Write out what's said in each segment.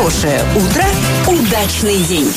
Хорошее утро, удачный день.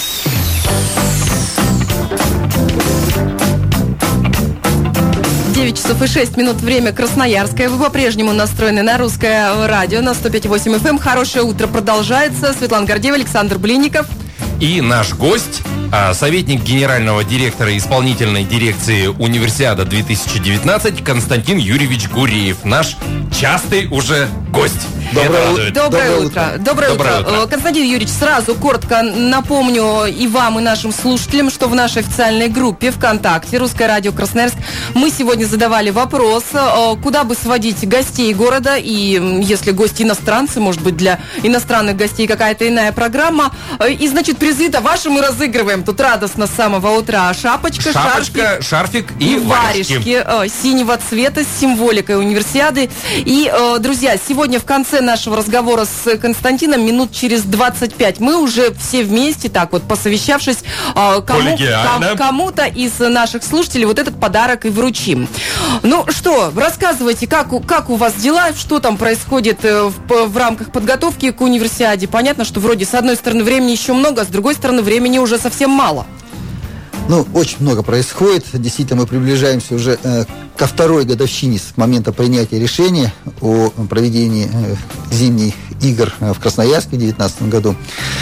Часов и 6 минут, время Красноярское. Вы по-прежнему настроены на русское радио на 105.8 FM. Хорошее утро продолжается. Светлана Гордеева, Александр Блинников. И наш гость, советник генерального директора исполнительной дирекции Универсиада 2019 Константин Юрьевич Гуреев. Наш частый уже гость. Доброе утро. Константин Юрьевич, сразу коротко напомню и вам, и нашим слушателям, что в нашей официальной группе ВКонтакте «Русское радио Красноярск» мы сегодня задавали вопрос, куда бы сводить гостей города, и если гости иностранцы, может быть, для иностранных гостей какая-то иная программа. И, значит, призы-то ваши мы разыгрываем тут радостно с самого утра. Шапочка, шарфик и варежки синего цвета с символикой Универсиады. И, друзья, сегодня в конце нашего разговора с Константином минут через 25 мы уже все вместе, так вот, посовещавшись, кому-то из наших слушателей вот этот подарок и вручим. Ну что, рассказывайте, как у вас дела, что там происходит в рамках подготовки к Универсиаде. Понятно, что вроде с одной стороны времени еще много, а с другой стороны времени уже совсем мало. Ну, очень много происходит. Действительно, мы приближаемся уже ко второй годовщине с момента принятия решения о проведении зимних игр в Красноярске в 2019 году.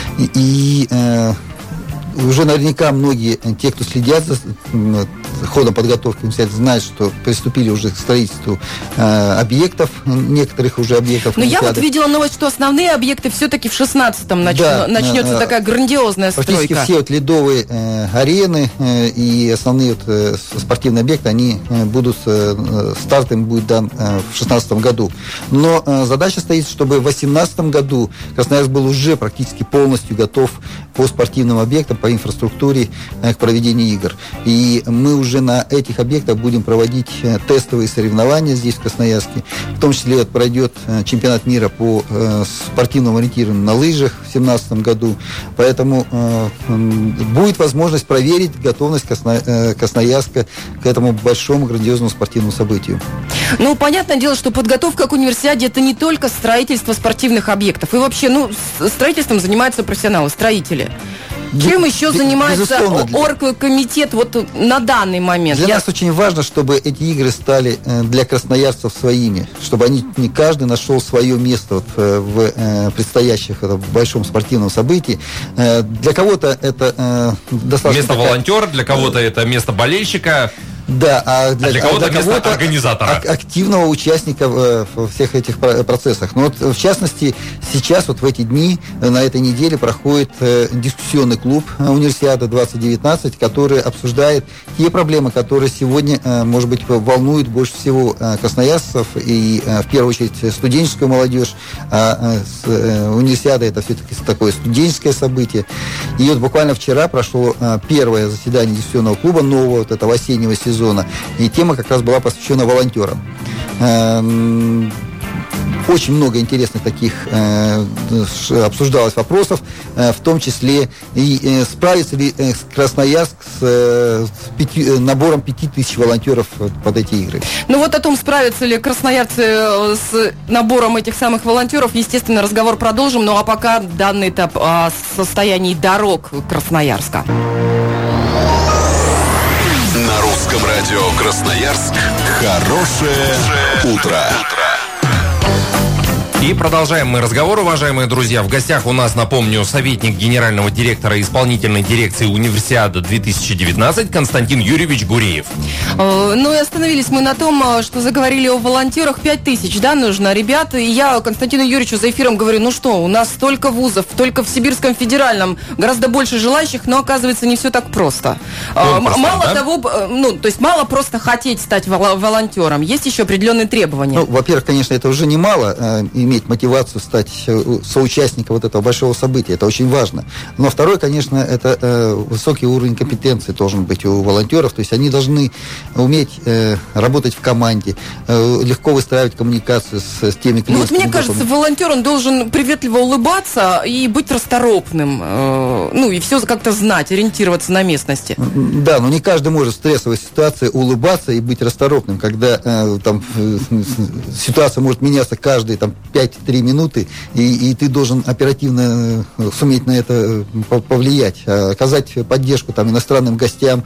И уже наверняка многие, те, кто следят за ходом подготовки, знают, что приступили уже к строительству объектов, некоторых уже объектов. Но я вот видела новость, что основные объекты все-таки в 16-м начнется такая грандиозная стройка. Практически все вот ледовые арены и основные вот спортивные объекты, они будут, старт им будет дан в 2016 году. Но задача стоит, чтобы в 2018 году Красноярск был уже практически полностью готов по спортивным объектам, по инфраструктуре к проведению игр. И мы уже на этих объектах будем проводить тестовые соревнования здесь, в Красноярске. В том числе пройдет чемпионат мира по спортивному ориентированию на лыжах в 2017 году. Поэтому будет возможность проверить готовность Красноярска к этому большому грандиозному спортивному событию. Ну, понятное дело, что подготовка к Универсиаде — это не только строительство спортивных объектов. И вообще, строительством занимаются профессионалы, строители. Чем еще занимается оргкомитет вот на данный момент? Для нас очень важно, чтобы эти игры стали для красноярцев своими, чтобы не каждый нашел свое место вот в предстоящих большом спортивном событии. Для кого-то это достаточно... Место волонтера, для кого-то это место болельщика. Да, а для кого-то место организатора. Активного участника во всех этих процессах. Но вот, в частности, сейчас, вот в эти дни, на этой неделе проходит дискуссионный клуб Универсиада 2019, который обсуждает те проблемы, которые сегодня, может быть, волнуют больше всего красноярцев и, в первую очередь, студенческую молодежь. Универсиада — это все-таки такое студенческое событие. И вот буквально вчера прошло первое заседание дискуссионного клуба нового, вот этого осеннего сезона. И тема как раз была посвящена волонтерам. Очень много интересных таких обсуждалось вопросов, в том числе и справится ли Красноярск с набором 5000 волонтеров под эти игры. Ну вот о том, справятся ли красноярцы с набором этих самых волонтеров, естественно, разговор продолжим. Ну а пока данный этап о состоянии дорог Красноярска. На русском радио Красноярск. Хорошее утро. И продолжаем мы разговор, уважаемые друзья. В гостях у нас, напомню, советник генерального директора исполнительной дирекции Универсиада 2019 Константин Юрьевич Гуреев. Ну и остановились мы на том, что заговорили о волонтерах. 5000, да, нужно, ребята. И я Константину Юрьевичу за эфиром говорю, ну что, у нас столько вузов, только в Сибирском федеральном гораздо больше желающих, но оказывается не все так просто. Мало того, то есть мало просто хотеть стать волонтером, есть еще определенные требования. Ну, во-первых, конечно, это уже немало, иметь мотивацию стать соучастником вот этого большого события. Это очень важно. Но второе, конечно, это высокий уровень компетенции должен быть у волонтеров. То есть они должны уметь работать в команде, легко выстраивать коммуникацию с теми клиентами. Ну вот мне кажется, волонтер, он должен приветливо улыбаться и быть расторопным. И все как-то знать, ориентироваться на местности. Да, но не каждый может в стрессовой ситуации улыбаться и быть расторопным, когда там ситуация может меняться каждые 5 5-3 минуты, и ты должен оперативно суметь на это повлиять, оказать поддержку там иностранным гостям,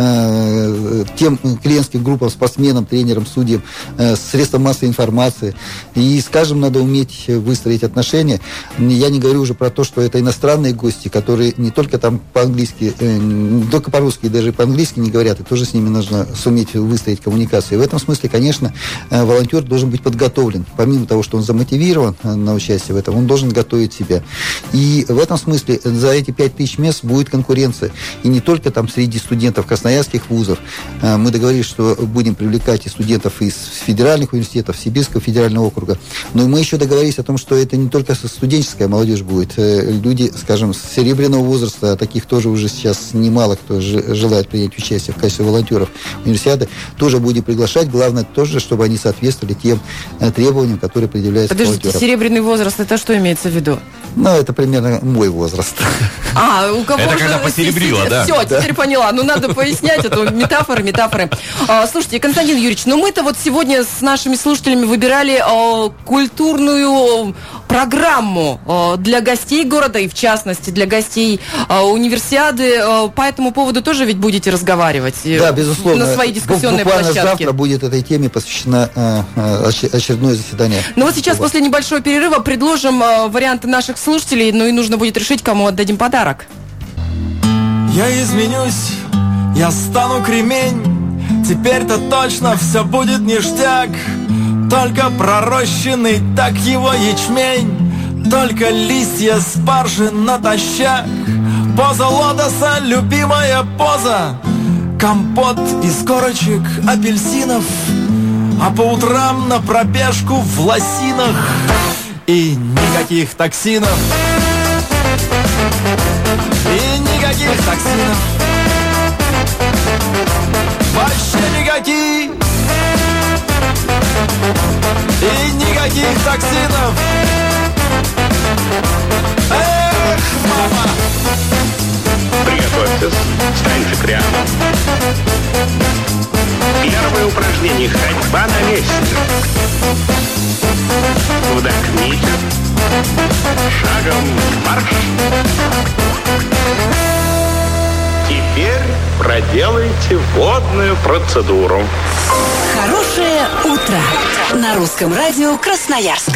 тем клиентским группам, спортсменам, тренерам, судьям, средствам массовой информации. И, скажем, надо уметь выстроить отношения. Я не говорю уже про то, что это иностранные гости, которые не только там по-английски, не только по-русски, даже по-английски не говорят, и тоже с ними нужно суметь выстроить коммуникацию. И в этом смысле, конечно, волонтер должен быть подготовлен. Помимо того, что он замотивирован на участие в этом, он должен готовить себя. И в этом смысле за эти 5000 мест будет конкуренция. И не только там среди студентов красноярских вузов. Мы договорились, что будем привлекать и студентов из федеральных университетов, Сибирского федерального округа. Но мы еще договорились о том, что это не только студенческая молодежь будет. Люди, скажем, с серебряного возраста, таких тоже уже сейчас немало, кто желает принять участие в качестве волонтеров универсиады, тоже будем приглашать. Главное тоже, чтобы они соответствовали тем требованиям, которые предъявляются волонтерам. Подождите, серебряный возраст, это что имеется в виду? Ну, это примерно мой возраст. У кого это когда посеребрила, да? Все, теперь поняла. Надо пояснять, это метафоры. Слушайте, Константин Юрьевич, мы-то вот сегодня с нашими слушателями выбирали культурную программу для гостей города и, в частности, для гостей универсиады. По этому поводу тоже ведь будете разговаривать? Да, безусловно. На своей дискуссионной площадке. Буквально завтра будет этой теме посвящено очередное заседание. Вот сейчас, после небольшого перерыва, предложим варианты наших слушателей, и нужно будет решить, кому отдадим подарок. Я изменюсь, я стану кремень, теперь-то точно все будет ништяк. Только пророщенный, так его ячмень, только листья спаржи натощак. Поза лотоса, любимая поза, компот из корочек апельсинов, а по утрам на пробежку в лосинах. И никаких токсинов, и никаких токсинов, вообще никаких. И никаких токсинов. Эх, мама! Приготовьтесь, встаньте прямо. Первое упражнение — ходьба на месте. Вдохните. Шагом марш. Теперь проделайте водную процедуру. Хорошее утро на Русском радио Красноярск.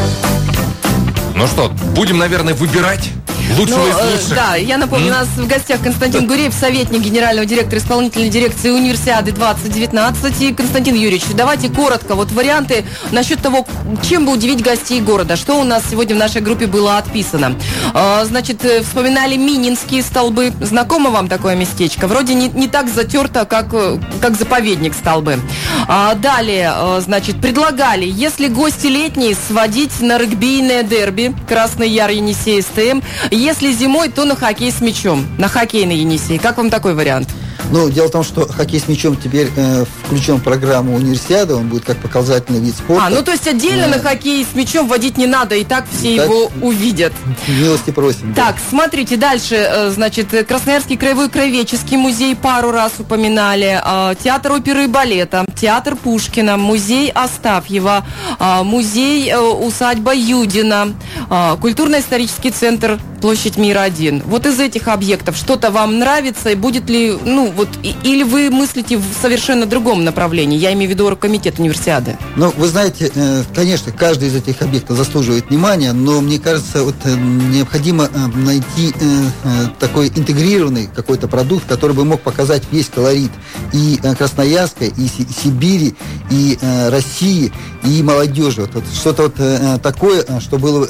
Ну что, будем, наверное, выбирать лучшего из лучших. Да, я напомню, у нас в гостях Константин Гуреев, советник генерального директора исполнительной дирекции Универсиады 2019. И, Константин Юрьевич, давайте коротко, варианты насчет того, чем бы удивить гостей города. Что у нас сегодня в нашей группе было отписано. Значит, вспоминали Мининские столбы. Знакомо вам такое местечко? Вроде не так затерто, как заповедник столбы. Далее, значит, предлагали, если гости летние, сводить на регбийное дерби Красный Яр, Енисей, СТМ. Если зимой, то на хоккей с мячом. На хоккей на Енисей. Как вам такой вариант? Дело в том, что хоккей с мячом теперь включен в программу Универсиады, он будет как показательный вид спорта. То есть отдельно на хоккей с мячом водить не надо, и так все его увидят. Милости просим. Так, смотрите, дальше, значит, Красноярский краевой краеведческий музей пару раз упоминали, театр оперы и балета, театр Пушкина, музей Астафьева, музей усадьба Юдина, культурно-исторический центр Площадь Мира 1. Вот из этих объектов что-то вам нравится, и будет ли, или вы мыслите в совершенно другом направлении? Я имею в виду оргкомитет универсиады. Вы знаете, конечно, каждый из этих объектов заслуживает внимания, но мне кажется, необходимо найти такой интегрированный какой-то продукт, который бы мог показать весь колорит и Красноярска, и Сибири, и России, и молодежи. Что-то такое, что было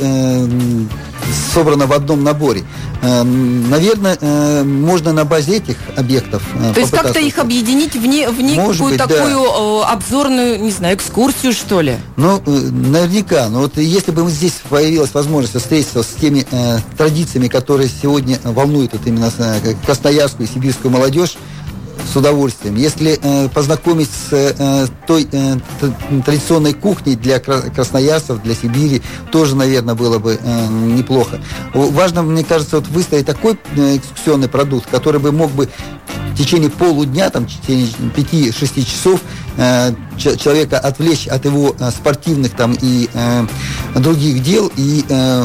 собрано в одном наборе. Наверное, можно на базе этих объектов то есть как-то их объединить в некую такую обзорную, не знаю, экскурсию, что ли? Наверняка. Но если бы здесь появилась возможность встретиться с теми традициями, которые сегодня волнуют именно красноярскую и сибирскую молодежь, с удовольствием. Если познакомить с той традиционной кухней для красноярцев, для Сибири, тоже, наверное, было бы неплохо. Важно, мне кажется, выстроить такой экскурсионный продукт, который бы мог бы в течение полудня, в течение 5-6 часов человека отвлечь от его спортивных и других дел и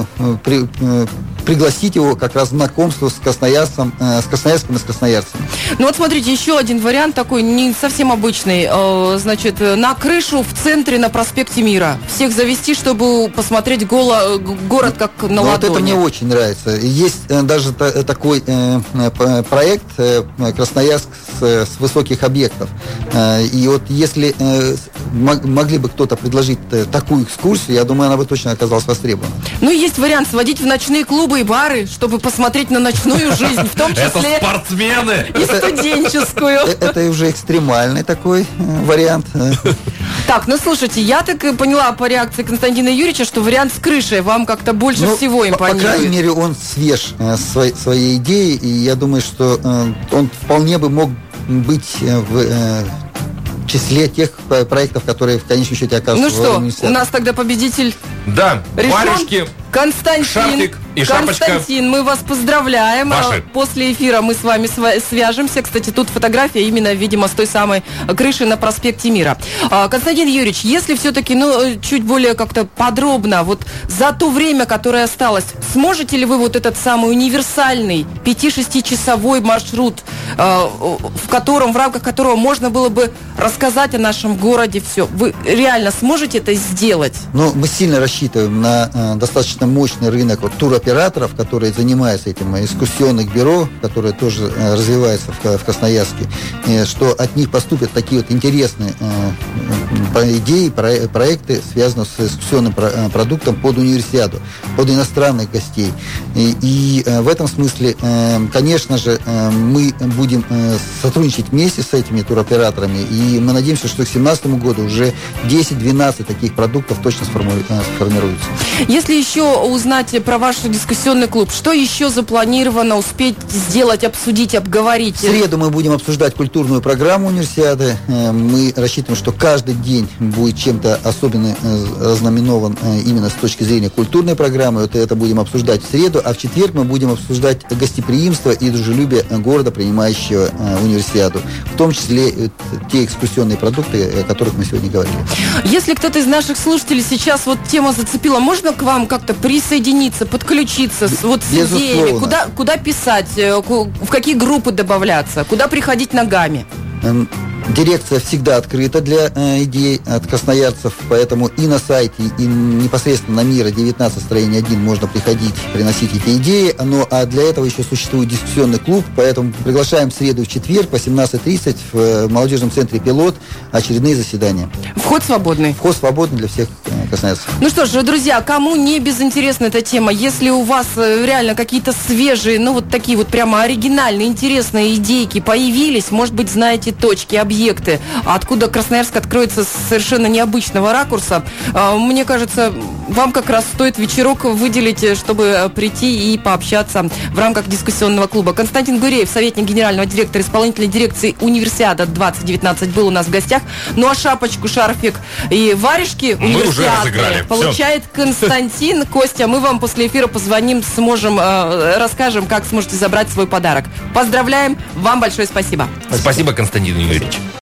пригласить его как раз знакомство с Красноярском и с красноярцами. Ну вот смотрите, еще один вариант такой, не совсем обычный. Значит, на крышу в центре, на проспекте Мира. Всех завести, чтобы посмотреть город как на ладони. Вот это мне очень нравится. Есть даже такой проект Красноярск с высоких объектов. И вот если могли бы кто-то предложить такую экскурсию, я думаю, она бы точно оказалась востребована. Ну, есть вариант сводить в ночные клубы и бары, чтобы посмотреть на ночную жизнь, в том числе... Это спортсмены! И студенческую. Это уже экстремальный такой вариант. Так, ну слушайте, я так поняла по реакции Константина Юрьевича, что вариант с крышей вам как-то больше всего импонирует. По крайней мере, он свеж своей идеей, и я думаю, что он вполне бы мог быть в числе тех проектов, которые в конечном счете окажутся в университете. Ну что, у нас тогда победитель Да, варежки, шарфик и шапочка. Константин, мы вас поздравляем. Ваши. После эфира мы с вами свяжемся. Кстати, тут фотография именно, видимо, с той самой крыши на проспекте Мира. Константин Юрьевич, если все-таки, чуть более как-то подробно, вот за то время, которое осталось, сможете ли вы вот этот самый универсальный 5-6-часовой маршрут, в рамках которого можно было бы рассказать о нашем городе все, вы реально сможете это сделать? Ну, мы сильно рассчитываем на достаточно мощный рынок туроператоров, которые занимаются этим, экскурсионных бюро, которые тоже развиваются в Красноярске, что от них поступят такие вот интересные идеи, проекты, связанные с экскурсионным продуктом под универсиаду, под иностранных гостей. И в этом смысле, конечно же, мы будем сотрудничать вместе с этими туроператорами, и мы надеемся, что к 2017 году уже 10-12 таких продуктов точно сформируются. Если еще узнать про ваш дискуссионный клуб, что еще запланировано успеть сделать, обсудить, обговорить? В среду мы будем обсуждать культурную программу универсиады. Мы рассчитываем, что каждый день будет чем-то особенно ознаменован именно с точки зрения культурной программы. Вот это будем обсуждать в среду, а в четверг мы будем обсуждать гостеприимство и дружелюбие города, принимающего универсиаду. В том числе те экскурсионные продукты, о которых мы сегодня говорили. Если кто-то из наших слушателей сейчас вот тема зацепила, можно к вам как-то присоединиться, подключиться с идеями? Куда писать? В какие группы добавляться? Куда приходить ногами? Дирекция всегда открыта для идей от красноярцев, поэтому и на сайте, и непосредственно на Мира 19, строение 1 можно приходить, приносить эти идеи. А для этого еще существует дискуссионный клуб, поэтому приглашаем в среду и в четверг по 17:30 в молодежном центре «Пилот» очередные заседания. Вход свободный? Вход свободный для всех красноярцев. Ну что ж, друзья, кому не безинтересна эта тема, если у вас реально какие-то свежие, вот такие вот прямо оригинальные, интересные идейки появились, может быть, знаете точки, объекты, откуда Красноярск откроется с совершенно необычного ракурса, мне кажется, вам как раз стоит вечерок выделить, чтобы прийти и пообщаться в рамках дискуссионного клуба. Константин Гуреев, советник генерального директора исполнительной дирекции Универсиада 2019, был у нас в гостях. Ну а шапочку, шарфик и варежки универсиады получает Константин. Костя, мы вам после эфира позвоним, расскажем, как сможете забрать свой подарок. Поздравляем, вам большое спасибо. Спасибо, Константин Юрьевич.